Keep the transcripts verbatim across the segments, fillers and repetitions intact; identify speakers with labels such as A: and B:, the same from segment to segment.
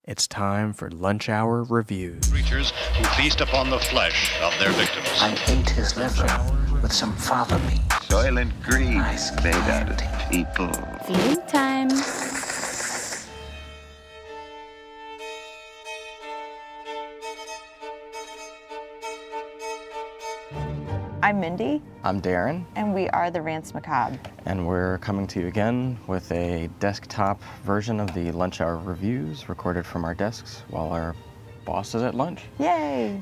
A: It's time for Lunch Hour Reviews.
B: Creatures who feast upon the flesh of their victims.
C: I ate his liver with some fava beans.
D: Soylent Green,
C: Nice
D: made out of
C: candy.
D: people.
E: Feeding time.
F: I'm Mindy,
G: I'm Darren,
F: and we are the Rants Macabre.
G: and we're coming to you again with a desktop version of the Lunch Hour Reviews recorded from our desks while our boss is at lunch.
F: Yay!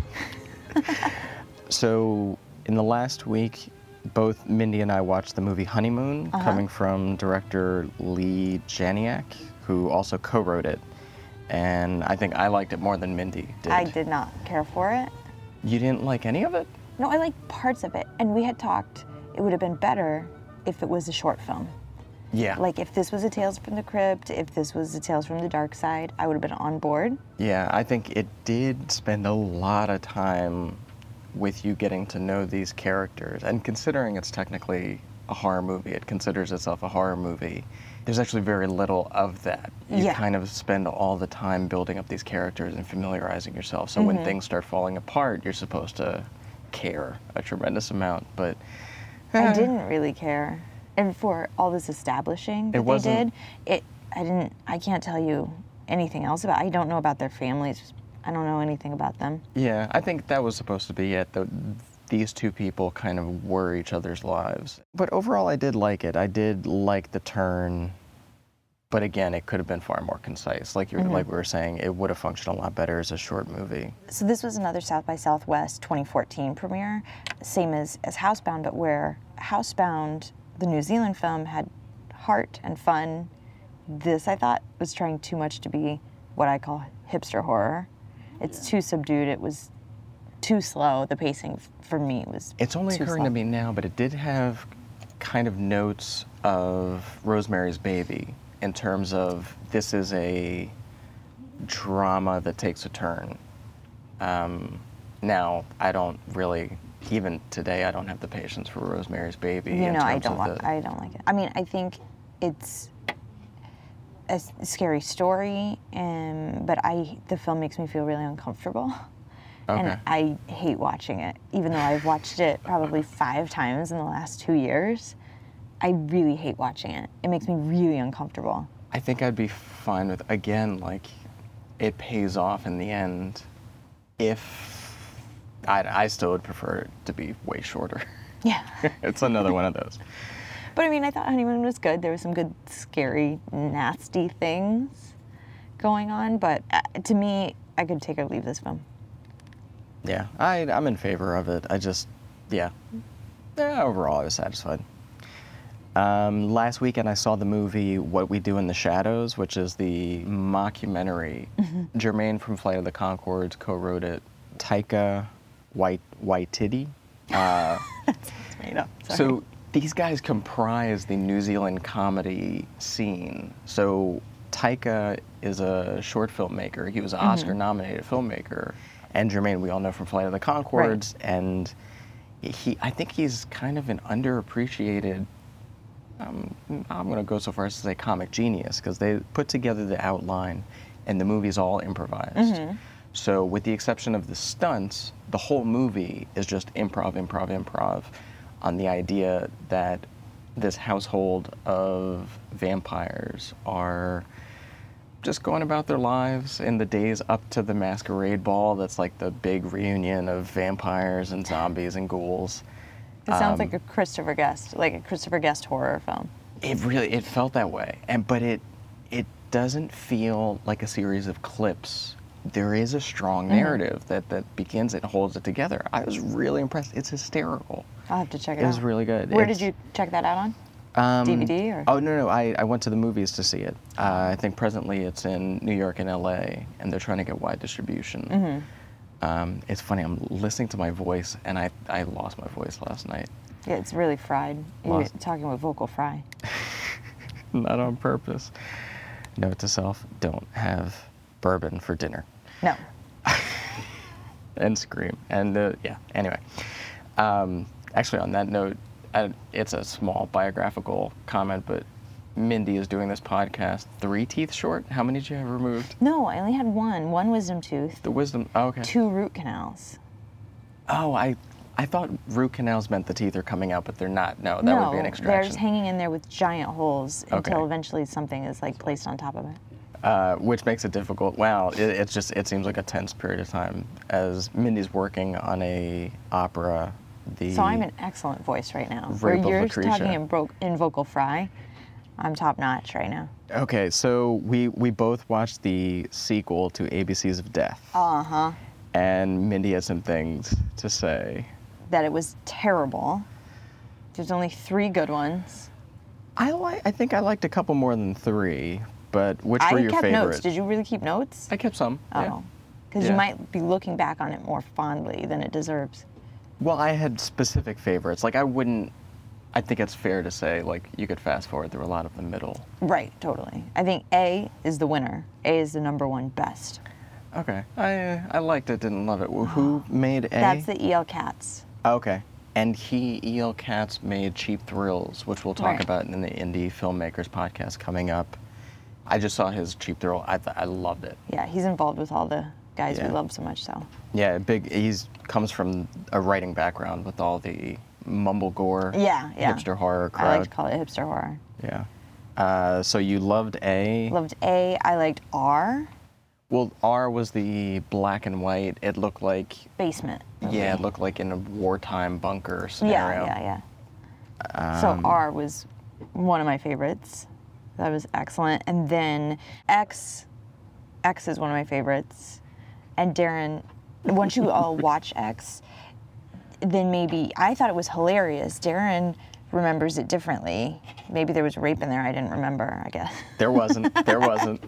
G: So, in the last week, both Mindy and I watched the movie Honeymoon,
F: Uh-huh.
G: coming from director Lee Janiak, who also co-wrote it. And I think I liked it more than Mindy did.
F: I did not care for it.
G: You didn't like any of it?
F: No, I liked parts of it, and we had talked it would have been better if it was a short film.
G: Yeah.
F: Like if this was a Tales from the Crypt, if this was a Tales from the Dark Side, I would have been on board.
G: Yeah, I think it did spend a lot of time with you getting to know these characters. And considering it's technically a horror movie, it considers itself a horror movie, there's actually very little of that. You
F: Yeah.
G: kind of spend all the time building up these characters and familiarizing yourself. So
F: Mm-hmm.
G: when things start falling apart, you're supposed to care a tremendous amount. But
F: I
G: eh,
F: didn't really care. And for all this establishing that
G: It
F: they
G: wasn't-
F: did, it I didn't I can't tell you anything else about I don't know about their families. I don't know anything about them.
G: Yeah, I think that was supposed to be it. The, these two people kind of were each other's lives. But overall, I did like it. I did like the turn. But again, it could have been far more concise. Like you,
F: Mm-hmm.
G: like we were saying, it would have functioned a lot better as a short movie.
F: So this was another South by Southwest twenty fourteen premiere, same as, as Housebound, but where Housebound, the New Zealand film, had heart and fun. This, I thought, was trying too much to be what I call hipster horror. It's too subdued. It was too slow. The pacing f- for me was
G: It's only
F: too
G: occurring
F: slow.
G: to me now, but it did have kind of notes of Rosemary's Baby in terms of this is a drama that takes a turn. Um, now, I don't really, even today, I don't have the patience for Rosemary's Baby.
F: You
G: in
F: know, I
G: terms
F: don't.
G: of
F: Li-
G: the-
F: I don't like it. I mean, I think it's a s- scary story, and but I the film makes me feel really uncomfortable,
G: Okay.
F: and I hate watching it. Even though I've watched it probably five times in the last two years, I really hate watching it. It makes me really uncomfortable.
G: I think I'd be fine with, again, like, it pays off in the end if, I, I still would prefer it to be way shorter.
F: Yeah.
G: It's another one of those.
F: But I mean, I thought Honeymoon was good. There was some good, scary, nasty things going on. But uh, to me, I could take or leave this film.
G: Yeah, I, I'm in favor of it. I just, yeah. Yeah, overall, I was satisfied. Um, last weekend, I saw the movie What We Do in the Shadows, which is the mockumentary. Jermaine from Flight of the Conchords co-wrote it. Taika Wait- Waititi. Uh,
F: It's made up. Sorry.
G: So these guys comprise the New Zealand comedy scene. So Taika is a short filmmaker. He was an Oscar-nominated filmmaker. And Jermaine, we all know from Flight of the Conchords. And he, I think he's kind of an underappreciated, um, I'm going to go so far as to say comic genius, because they put together the outline and the movie's all improvised. So with the exception of the stunts, the whole movie is just improv, improv, improv on the idea that this household of vampires are just going about their lives in the days up to the masquerade ball. That's like the big reunion of vampires and zombies and ghouls.
F: It sounds
G: Um,
F: like a Christopher Guest, like a Christopher Guest horror film.
G: It really, it felt that way. And but it it doesn't feel like a series of clips. There is a strong narrative that, that begins it and holds it together. I was really impressed. It's hysterical.
F: I'll have to check it,
G: It
F: out.
G: was really good.
F: Where
G: It's-
F: did you check that out on?
G: Um,
F: D V D or?
G: Oh, no, no. I, I went to the movies to see it. Uh, I think presently it's in New York and L A, and they're trying to get wide distribution.
F: Mm-hmm.
G: Um, it's funny, I'm listening to my voice, and I, I lost my voice last night.
F: Yeah, it's really fried. You're
G: Lost.
F: talking with vocal fry.
G: Not on purpose. Note to self, don't have bourbon for dinner.
F: No.
G: And scream. And uh, yeah, anyway. Um, actually, on that note, I, it's a small biographical comment, but Mindy is doing this podcast three teeth short. How many did you have removed?
F: No, I only had one. One wisdom tooth,
G: The wisdom. Oh, okay.
F: two root canals.
G: Oh, I, I thought root canals meant the teeth are coming out, but they're not. No, that
F: no,
G: would be an
F: they're
G: extraction.
F: just hanging in there with giant holes
G: Okay.
F: until eventually something is like placed on top of it.
G: Uh, which makes it difficult. Wow, it, it's just it seems like a tense period of time as Mindy's working on a opera. The
F: So I'm in excellent voice right now.
G: Rape
F: Where
G: of
F: you're
G: Lucretia.
F: talking in, bro- in vocal fry, I'm top notch right now.
G: Okay, so we we both watched the sequel to A B Cs of Death,
F: Uh huh.
G: and Mindy has some things to say.
F: That it was terrible. There's only three good ones.
G: I like. I think I liked a couple more than three, but which
F: I
G: were your
F: kept
G: favorite?
F: notes. Did you really keep notes?
G: I kept some. yeah.
F: Oh. Because
G: Yeah.
F: you might be looking back on it more fondly than it deserves.
G: Well, I had specific favorites. Like I wouldn't. I think it's fair to say like you could fast forward through a lot of the middle.
F: Right, totally. I think A is the winner. A is the number one best.
G: Okay. I I liked it. Didn't love it. Who made A?
F: That's the E L Cats.
G: Okay. And he, E L Katz, made Cheap Thrills, which we'll talk
F: Right.
G: about in the Indie Filmmakers podcast coming up. I just saw his Cheap Thrill. I th- I loved it.
F: Yeah, he's involved with all the guys
G: Yeah.
F: we love so much, so.
G: Yeah, big. He's comes from a writing background with all the mumble gore,
F: Yeah, yeah.
G: hipster horror crowd.
F: I like to call it hipster horror.
G: Yeah. Uh, so you loved A.
F: Loved A. I liked R.
G: Well, R was the black and white. It looked like
F: Basement. movie.
G: yeah, it looked like in a wartime bunker
F: Yeah,
G: scenario.
F: yeah, yeah. so R was one of my favorites. That was excellent. And then X, X is one of my favorites. And Darren, once you all watch X, then maybe, I thought it was hilarious. Darren remembers it differently. Maybe there was rape in there I didn't remember, I guess.
G: There wasn't. There wasn't.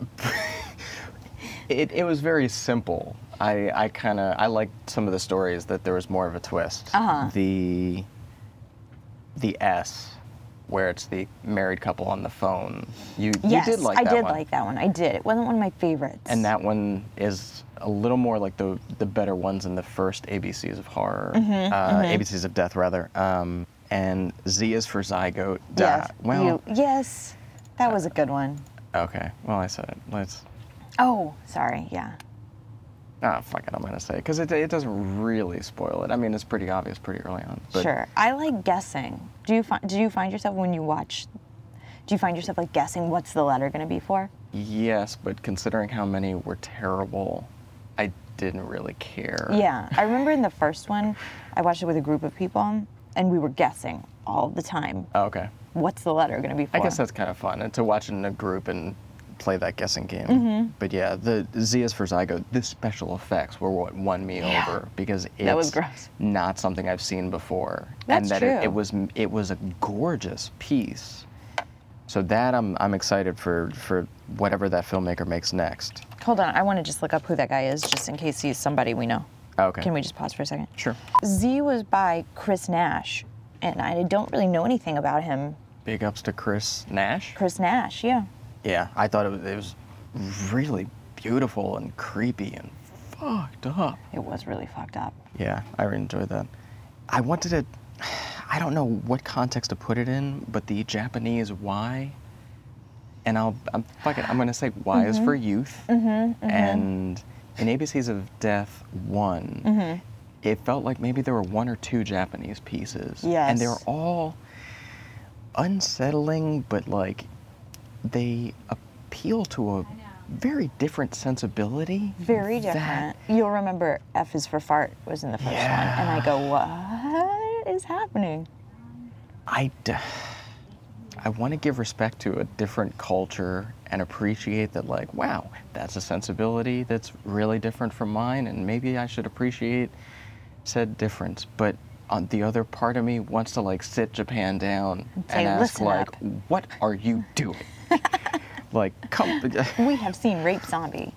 G: It, it was very simple. I, I kind of I liked some of the stories that there was more of a twist.
F: Uh-huh.
G: The the S, where it's the married couple on the phone. You
F: Yes,
G: you did like
F: I
G: that
F: did
G: one.
F: like that one. I did. It wasn't one of my favorites.
G: And that one is a little more like the the better ones in the first A B Cs of horror,
F: Mm-hmm,
G: uh, A B Cs of death rather. Um, and Z is for zygote. Da-
F: Yes,
G: well,
F: you, yes, that was a good one.
G: okay. Well, I said it. Let's.
F: Oh, sorry, yeah.
G: Ah, fuck it, I'm gonna say it because it, it doesn't really spoil it. I mean, it's pretty obvious pretty early on. But
F: Sure. I like guessing. Do you find do you find yourself when you watch do you find yourself like guessing what's the letter gonna be for?
G: Yes, but considering how many were terrible, I didn't really care.
F: Yeah. I remember in the first one, I watched it with a group of people and we were guessing all the time.
G: Oh, okay.
F: What's the letter gonna be for?
G: I guess that's kind of fun and to watch it in a group and play that guessing game.
F: Mm-hmm.
G: But yeah, the Z is for zygote. The special effects were what won me
F: Yeah.
G: over because it's
F: That was gross.
G: not something I've seen before.
F: That's
G: and that It,
F: true.
G: it was it was a gorgeous piece. So that I'm I'm excited for for whatever that filmmaker makes next.
F: Hold on, I want to just look up who that guy is just in case he's somebody we know.
G: Okay.
F: Can we just pause for a second?
G: Sure.
F: Z was by Chris Nash, and I don't really know anything about him.
G: Big ups to Chris Nash.
F: Chris Nash, yeah.
G: Yeah, I thought it was, it was really beautiful and creepy and fucked up.
F: It was really fucked up.
G: Yeah, I really enjoyed that. I wanted to, I don't know what context to put it in, but the Japanese Y, and I'll, I'm fucking, I'm gonna say Y is for youth, and in A B Cs of Death one, it felt like maybe there were one or two Japanese pieces, and they were
F: Yes.
G: all unsettling, but like they appeal to a very different sensibility.
F: Very
G: that-
F: different. You'll remember F is for fart was in the first one, and I go, what is happening?
G: I, d- I want to give respect to a different culture and appreciate that, like, wow, that's a sensibility that's really different from mine, and maybe I should appreciate said difference. But on the other part of me wants to like sit Japan down and,
F: say,
G: ask,
F: "Listen
G: like,
F: up."
G: what are you doing? Like, come.
F: We have seen Rape Zombie.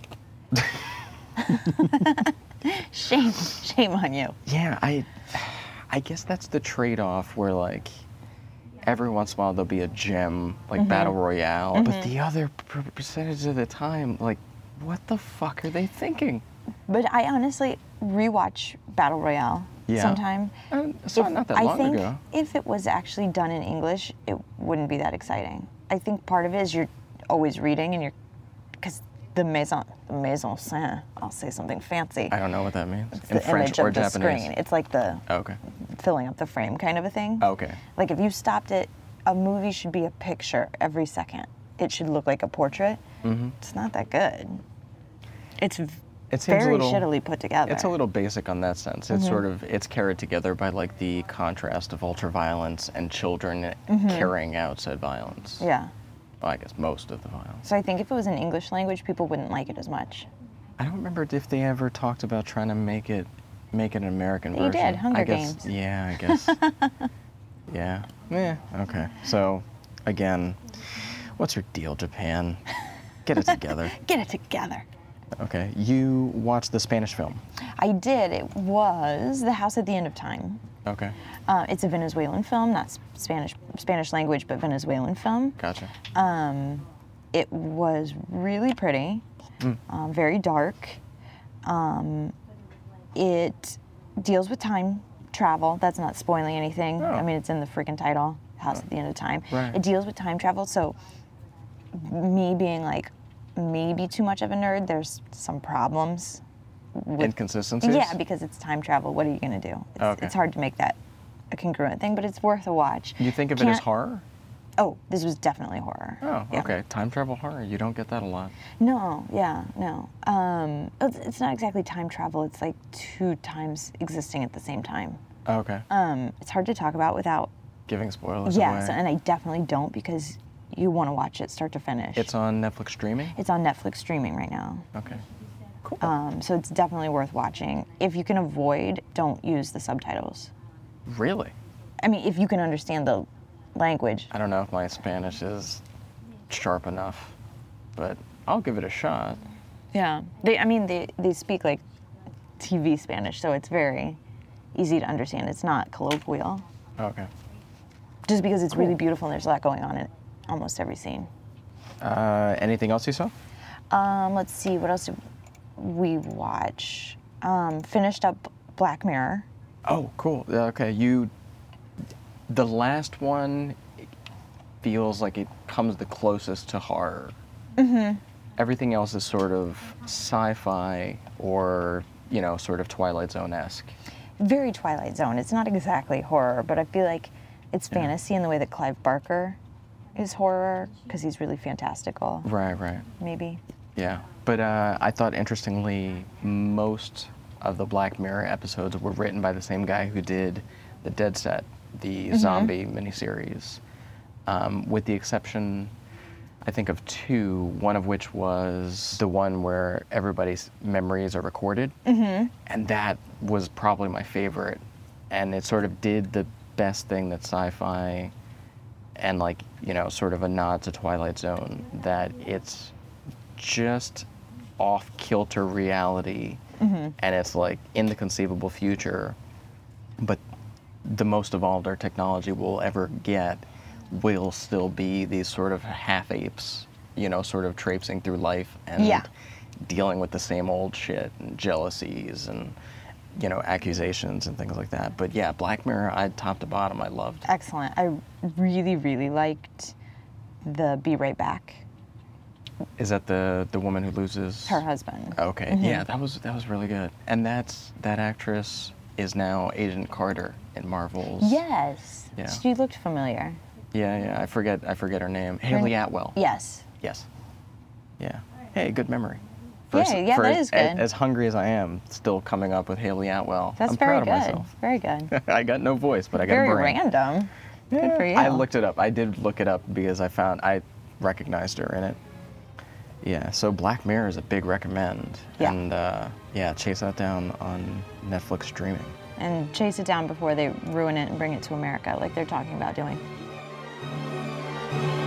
F: Shame, shame on you.
G: Yeah, I, I guess that's the trade-off where like, every once in a while there'll be a gem like
F: Mm-hmm.
G: Battle Royale, but the other per- percentage of the time, like, what the fuck are they thinking?
F: But I honestly rewatch Battle Royale
G: Yeah.
F: sometime.
G: Uh, so not that
F: I
G: long
F: think
G: ago.
F: if it was actually done in English, it wouldn't be that exciting. I think part of it is you're always reading and you're, because the maison, the maison scène, I'll say something fancy.
G: I don't know what that means.
F: It's
G: In
F: the
G: French
F: image
G: or
F: of the
G: Japanese?
F: screen. It's like the
G: Oh, okay.
F: filling up the frame kind of a thing.
G: Okay.
F: Like if you stopped it, a movie should be a picture every second. It should look like a portrait.
G: Mm-hmm.
F: It's not that good. It's v-
G: It seems a
F: very
G: little-
F: shittily put together.
G: It's a little basic on that sense. It's sort of, it's carried together by like the contrast of ultra-violence and children carrying out said violence.
F: Yeah.
G: Well, I guess most of the violence.
F: So I think if it was in English language, people wouldn't like it as much.
G: I don't remember if they ever talked about trying to make it, make it an American
F: They
G: version.
F: did, Hunger
G: I guess,
F: Games.
G: Yeah, I guess. Yeah. Yeah, okay. So, again, what's your deal, Japan? Get it together.
F: Get it together.
G: Okay. You watched the Spanish film.
F: I did. It was The House at the End of Time.
G: Okay.
F: Uh, it's a Venezuelan film, not s- Spanish Spanish language, but Venezuelan film.
G: Gotcha.
F: Um, it was really pretty,
G: Mm.
F: um, very dark. Um, it deals with time travel. That's not spoiling anything.
G: Oh.
F: I mean, it's in the freaking title, House at the End of Time.
G: Right.
F: It deals with time travel. So, me being like maybe too much of a nerd, there's some problems. With,
G: Inconsistencies?
F: yeah, because it's time travel. What are you gonna do? It's,
G: Okay.
F: it's hard to make that a congruent thing, but it's worth a watch.
G: You think of it as
F: Can't-
G: horror?
F: Oh, this was definitely horror.
G: Oh,
F: Yeah.
G: okay. Time travel horror. You don't get that a lot.
F: No, yeah, no. Um, it's, it's not exactly time travel. It's like two times existing at the same time.
G: Okay.
F: Um, it's hard to talk about without.
G: Giving spoilers
F: Yeah,
G: away.
F: so, and I definitely don't because you want to watch it start to finish.
G: It's on Netflix streaming?
F: It's on Netflix streaming right now.
G: Okay. Cool.
F: Um, so it's definitely worth watching. If you can avoid, don't use the subtitles.
G: Really?
F: I mean, if you can understand the language.
G: I don't know if my Spanish is sharp enough, but I'll give it a shot.
F: Yeah. They, I mean, they, they speak like T V Spanish, so it's very easy to understand. It's not colloquial.
G: Okay.
F: Just because it's really beautiful and there's a lot going on in almost every scene.
G: Uh, anything else you saw?
F: Um, let's see, what else did we watch? Um, finished up Black Mirror.
G: Oh, cool. Yeah, okay, you. The last one feels like it comes the closest to horror. Mm-hmm. Everything else is sort of sci-fi or, you know, sort of Twilight Zone-esque.
F: Very Twilight Zone. It's not exactly horror, but I feel like it's fantasy in the way that Clive Barker is horror, because he's really fantastical,
G: Right, right.
F: maybe.
G: Yeah. But uh, I thought, interestingly, most of the Black Mirror episodes were written by the same guy who did the Dead Set, the zombie miniseries, um, with the exception, I think, of two, one of which was the one where everybody's memories are recorded. Mm-hmm. And that was probably my favorite. And it sort of did the best thing that sci-fi and, like, you know, sort of a nod to Twilight Zone, that it's just off-kilter reality, and it's like in the conceivable future, but the most evolved our technology will ever get will still be these sort of half-apes, you know, sort of traipsing through life and
F: Yeah.
G: dealing with the same old shit and jealousies and, you know, accusations and things like that. But yeah, Black Mirror, I top to bottom, I loved.
F: Excellent. I really, really liked the Be Right Back,
G: Is that the the woman who loses
F: her husband.
G: Okay, yeah, that was that was really good. And that's that actress is now Agent Carter in Marvel's.
F: Yes.
G: Yeah.
F: She looked familiar.
G: Yeah, yeah. I forget I forget her name. Haley Atwell.
F: Yes.
G: Yes. Yeah. Hey, good memory.
F: Yeah, yeah, that is
G: as,
F: good.
G: As hungry as I am, still coming up with Haley Atwell.
F: That's
G: I'm
F: very
G: proud
F: good.
G: of myself.
F: Very good.
G: I got no voice, but I got
F: Very
G: a brain.
F: random. Good
G: Yeah,
F: for you.
G: I looked it up. I did look it up because I found I recognized her in it. Yeah, so Black Mirror is a big recommend.
F: Yeah.
G: And uh, yeah, chase that down on Netflix streaming.
F: And chase it down before they ruin it and bring it to America, like they're talking about doing.